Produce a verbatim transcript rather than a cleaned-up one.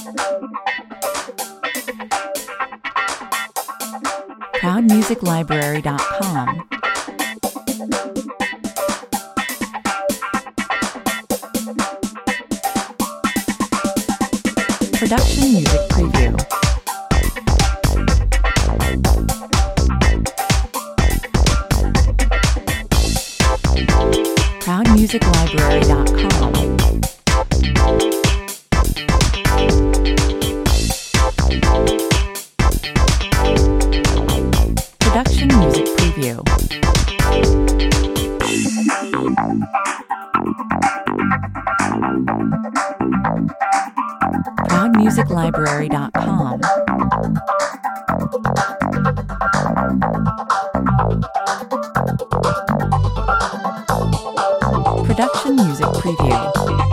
proud music library dot com. Production Music Preview. proud music library dot com. Production Music Preview. proud music library dot com. Production Music Preview.